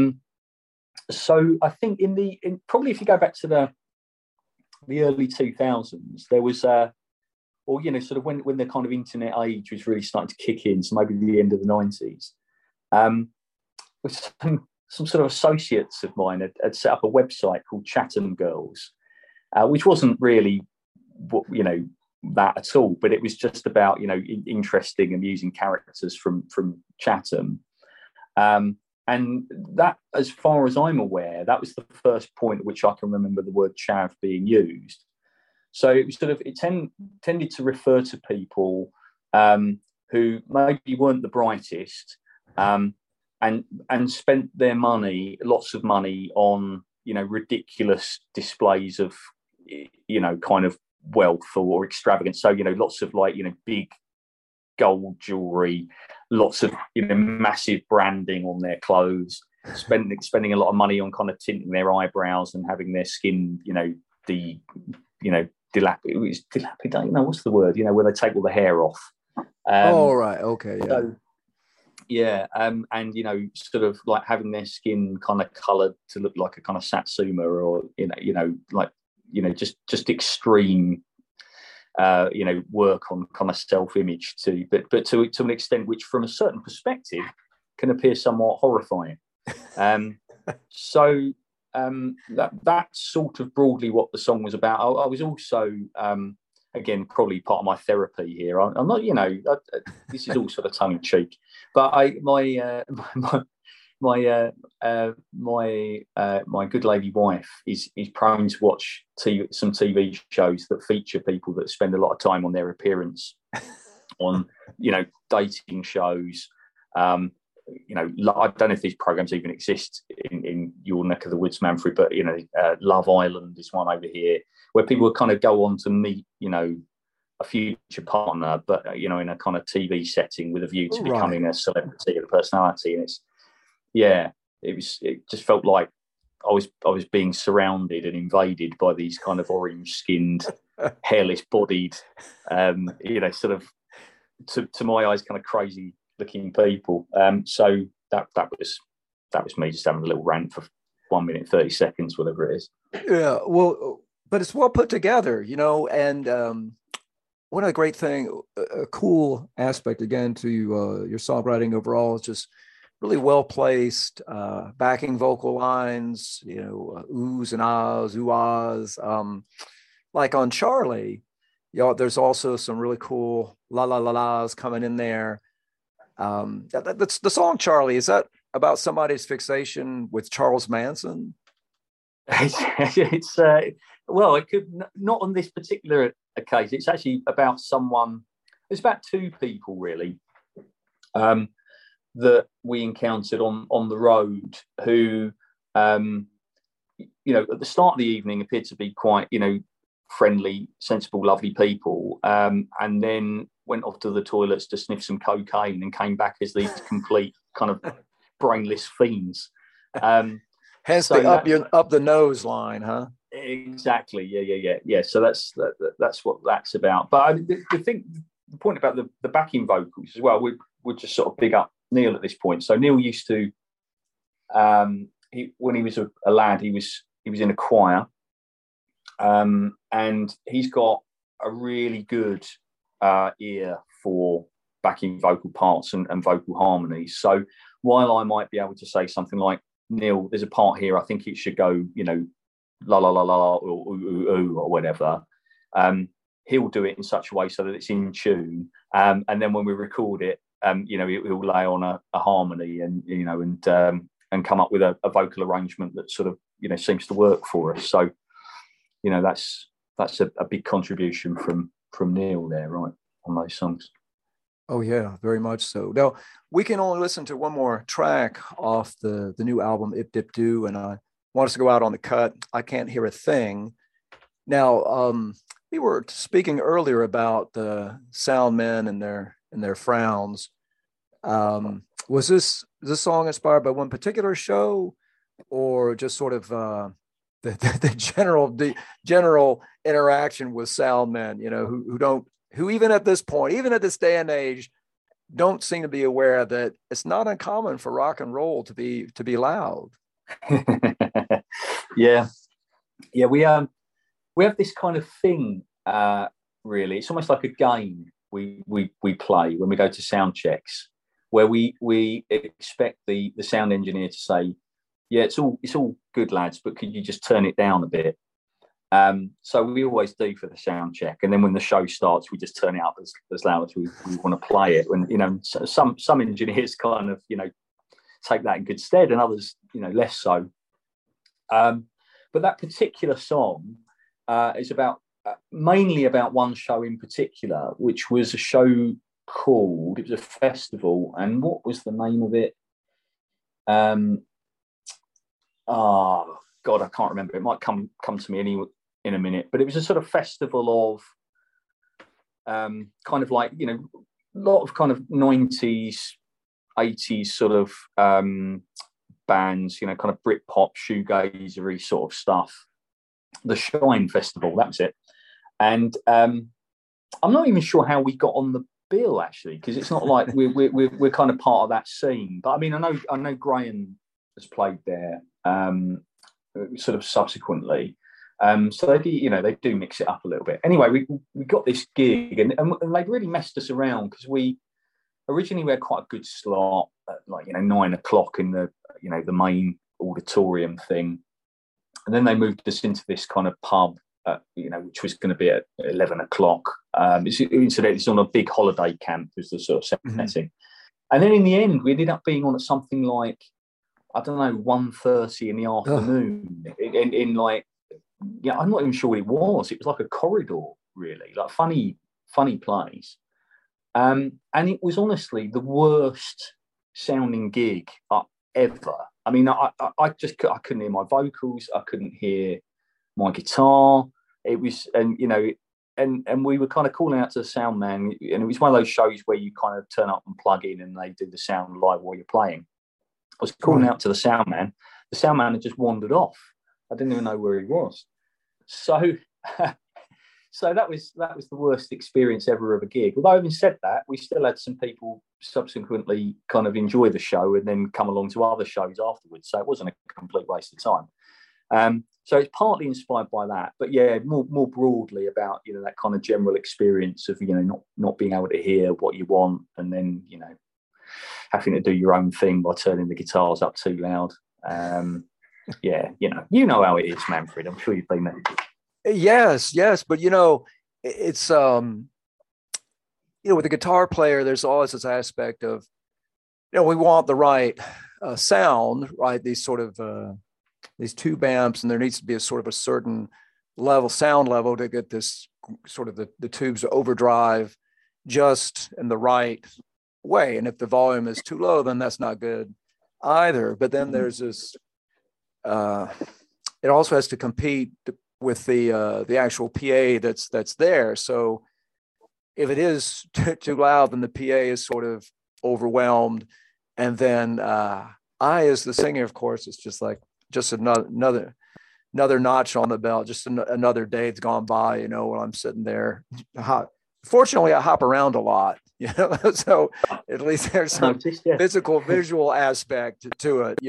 So I think probably if you go back to the early 2000s, there was sort of when the kind of internet age was really starting to kick in, so maybe the end of the 90s, with some sort of associates of mine had set up a website called Chatham Girls, which wasn't really that at all, but it was just about interesting, amusing characters from Chatham, and that, as far as I'm aware, that was the first point at which I can remember the word chav being used. So it was tended to refer to people who maybe weren't the brightest, and spent their money, lots of money, on ridiculous displays of kind of wealth or extravagance. So lots of big gold jewelry, lots of massive branding on their clothes, spending a lot of money on kind of tinting their eyebrows and having their skin, dilapidate. No, what's the word? Where they take all the hair off. Right. Okay. Yeah. So, yeah, and sort of like having their skin kind of coloured to look like a kind of satsuma, or just extreme, work on kind of self-image too, but to an extent which, from a certain perspective, can appear somewhat horrifying. So that's sort of broadly what the song was about. I was also, again, probably part of my therapy here. I'm not, this is all sort of tongue in cheek, but my good lady wife is prone to watch some TV shows that feature people that spend a lot of time on their appearance on, dating shows. I don't know if these programs even exist in your neck of the woods, Manfred, but Love Island is one over here where people kind of go on to meet, a future partner, but in a kind of TV setting with a view to becoming a celebrity and a personality. And it just felt like I was being surrounded and invaded by these kind of orange-skinned, hairless bodied, sort of to my eyes, kind of crazy looking people. So that was me just having a little rant for 1 minute 30 seconds, whatever it is. Yeah, well, but it's well put together, and one of the great thing, a cool aspect again to your songwriting overall is just really well placed backing vocal lines, oohs and ahs, ooh-ahs. Like on Charlie, there's also some really cool la la la la's coming in there. That's the song Charlie. Is that about somebody's fixation with Charles Manson? It's well, it could not on this particular occasion. It's actually about someone. It's about two people really that we encountered on the road who, at the start of the evening appeared to be quite, friendly, sensible, lovely people, and then went off to the toilets to sniff some cocaine and came back as these complete kind of brainless fiends. Hence the up the nose line, huh? Exactly. Yeah. So that's what that's about. But the point about the backing vocals as well, we'd just sort of big up Neil at this point. So Neil used to, when he was a lad, he was in a choir, and he's got a really good ear for backing vocal parts and vocal harmonies. So while I might be able to say something like, Neil, there's a part here, I think it should go, la la la la, or ooh, ooh, or whatever. He'll do it in such a way so that it's in tune, and then when we record it, he'll lay on a harmony and come up with a vocal arrangement that sort of seems to work for us. So that's a big contribution from Neil there, right, on those songs. Oh yeah, very much so. Now we can only listen to one more track off the new album, Ip Dip Do, and I want us to go out on the cut. I Can't Hear a Thing. Now we were speaking earlier about the sound men and their frowns. Was this song inspired by one particular show, or just sort of the general interaction with sound men? Who even at this point, even at this day and age, don't seem to be aware that it's not uncommon for rock and roll to be loud. Yeah. We have this kind of thing. Really, it's almost like a game we play when we go to sound checks, where we expect the sound engineer to say, "Yeah, it's all good, lads, but could you just turn it down a bit?" So we always do for the sound check, and then when the show starts, we just turn it up as loud as we want to play it. When some engineers kind of take that in good stead, and others less so. But that particular song is about mainly about one show in particular, which was a show called, it was a festival, and what was the name of it? Oh God, I can't remember. It might come to me in a minute, but it was a sort of festival of kind of like lot of kind of 90s, 80s sort of bands, kind of Britpop, shoegazery sort of stuff. The Shine Festival, that was it. And I'm not even sure how we got on the bill, actually, because it's not like we're kind of part of that scene. But I mean, I know Graham has played there sort of subsequently. So they do mix it up a little bit. Anyway, we got this gig, and they really messed us around, because we originally had quite a good slot at 9 o'clock in the the main auditorium thing, and then they moved us into this kind of pub, which was going to be at 11 o'clock. Incidentally, it's on a big holiday camp, was the sort of setting. Mm-hmm. And then in the end, we ended up being on at something like, I don't know, 1:30 in the afternoon. I'm not even sure what it was. It was like a corridor, really, like funny place. And it was honestly the worst sounding gig ever. I mean, I couldn't hear my vocals. I couldn't hear my guitar. It was, and we were kind of calling out to the sound man, and it was one of those shows where you kind of turn up and plug in and they do the sound live while you're playing. I was calling out to the sound man. The sound man had just wandered off. I didn't even know where he was. So that was the worst experience ever of a gig. Although, having said that, we still had some people subsequently kind of enjoy the show and then come along to other shows afterwards. So it wasn't a complete waste of time. So it's partly inspired by that, but yeah, more broadly about that kind of general experience of not being able to hear what you want, and then having to do your own thing by turning the guitars up too loud. Yeah, you know how it is, Manfred. I'm sure you've been there. Yes, but it's with the guitar player, there's always this aspect of we want the right sound, right? These sort of these tube amps, and there needs to be a sort of a certain sound level to get this sort of the tubes to overdrive just in the right way. And if the volume is too low, then that's not good either. But then there's this. It also has to compete with the actual PA that's there. So if it is too loud, then the PA is sort of overwhelmed, and then I, as the singer, of course, it's just another notch on the belt. Just another day that's gone by. When I'm sitting there. Fortunately, I hop around a lot. So at least there's some physical, visual aspect to it.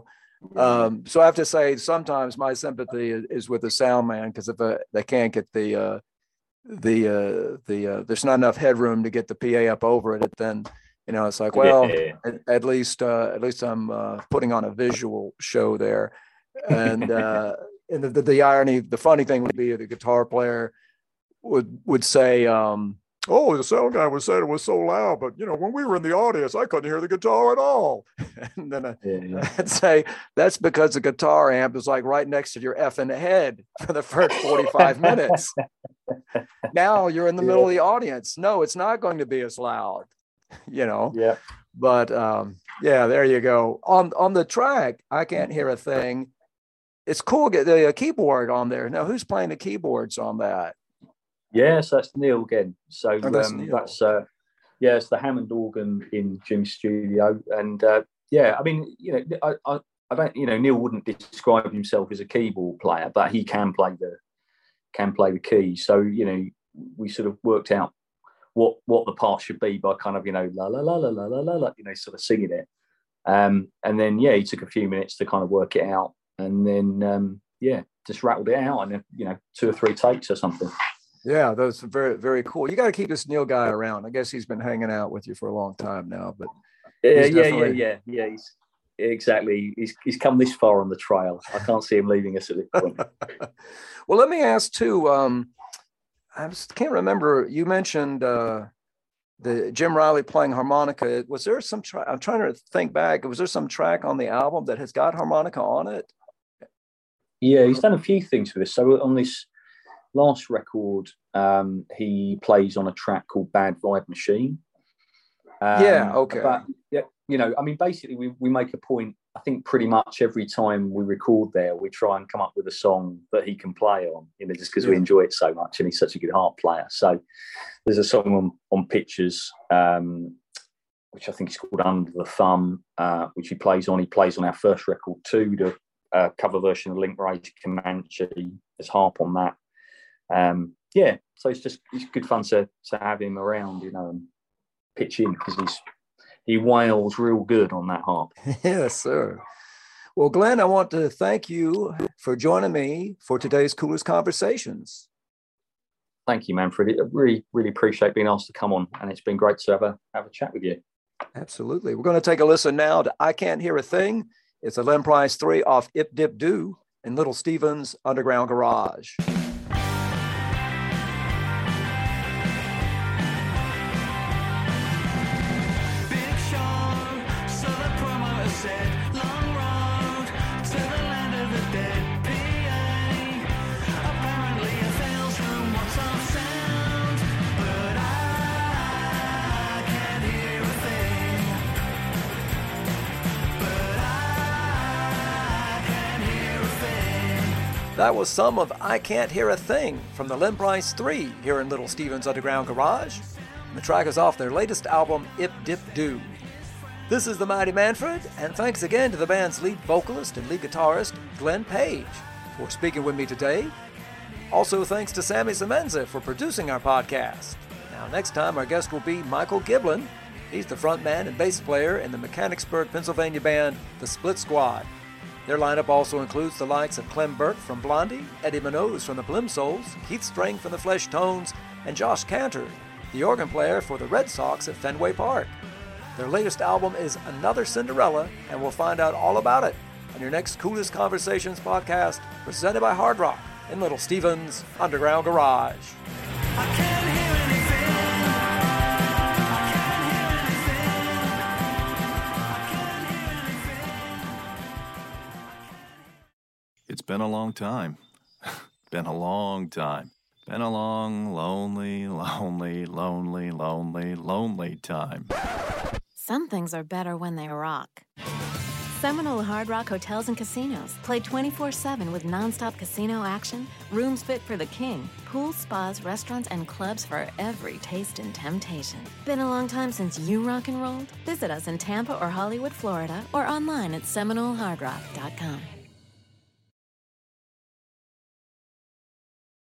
So I have to say, sometimes my sympathy is with the sound man, because if they can't get the there's not enough headroom to get the PA up over it, then it's like, well, at least I'm putting on a visual show there. And and the irony, the funny thing would be, the guitar player would say, oh, the sound guy was saying it was so loud, but when we were in the audience, I couldn't hear the guitar at all. And then I'd say, that's because the guitar amp is like right next to your effing head for the first 45 minutes. Now you're in the middle of the audience. No, it's not going to be as loud, Yeah. But there you go. On the track, I can't hear a thing. It's cool. Get the keyboard on there. Now, who's playing the keyboards on that? Yes, that's Neil again. So that's Neil. It's the Hammond organ in Jim's studio, and I mean, I don't, Neil wouldn't describe himself as a keyboard player, but he can play the keys. So we sort of worked out what the part should be by kind of la la la la la la la, sort of singing it, and then he took a few minutes to kind of work it out, and then just rattled it out, and 2 or 3 takes or something. Yeah, that's very, very cool. You got to keep this Neil guy around. I guess he's been hanging out with you for a long time now, but yeah. He's exactly. He's come this far on the trail. I can't see him leaving us at this point. Well, let me ask too. I just can't remember. You mentioned the Jim Riley playing harmonica. Was there some track? I'm trying to think back. Was there some track on the album that has got harmonica on it? Yeah, he's done a few things with this. So on this last record, he plays on a track called Bad Vibe Machine. Okay. I mean, basically, we make a point. I think pretty much every time we record there, we try and come up with a song that he can play on, just because we enjoy it so much, and he's such a good harp player. So there's a song on Pictures, which I think is called Under the Thumb, which he plays on. He plays on our first record too, the cover version of Link Rage Comanche. There's harp on that. So it's good fun to have him around, and pitch in, because he wails real good on that harp. Yes, sir. Well, Glenn, I want to thank you for joining me for today's Coolest Conversations. Thank you, Manfred. I really, really appreciate being asked to come on, and it's been great to have a chat with you. Absolutely. We're going to take a listen now to I Can't Hear a Thing. It's a Lynn Price 3 off Ip Dip Doo in Little Steven's Underground Garage. That was some of I Can't Hear a Thing from the Lynn Price 3 here in Little Steven's Underground Garage. And the track is off their latest album, Ip Dip Doo. This is the Mighty Manfred, and thanks again to the band's lead vocalist and lead guitarist, Glenn Page, for speaking with me today. Also thanks to Sammy Semenza for producing our podcast. Now next time our guest will be Michael Giblin. He's the frontman and bass player in the Mechanicsburg, Pennsylvania band, The Split Squad. Their lineup also includes the likes of Clem Burke from Blondie, Eddie Minogue from the Plimsouls, Keith Strang from the Flesh Tones, and Josh Cantor, the organ player for the Red Sox at Fenway Park. Their latest album is Another Cinderella, and we'll find out all about it on your next Coolest Conversations podcast, presented by Hard Rock in Little Steven's Underground Garage. I can't hear anything. I can't hear anything. It's been a long time. Been a long time. Been a long, lonely, lonely, lonely, lonely, lonely time. Some things are better when they rock. Seminole Hard Rock Hotels and Casinos play 24/7 with nonstop casino action, rooms fit for the king, pool, spas, restaurants, and clubs for every taste and temptation. Been a long time since you rock and rolled? Visit us in Tampa or Hollywood, Florida, or online at SeminoleHardRock.com.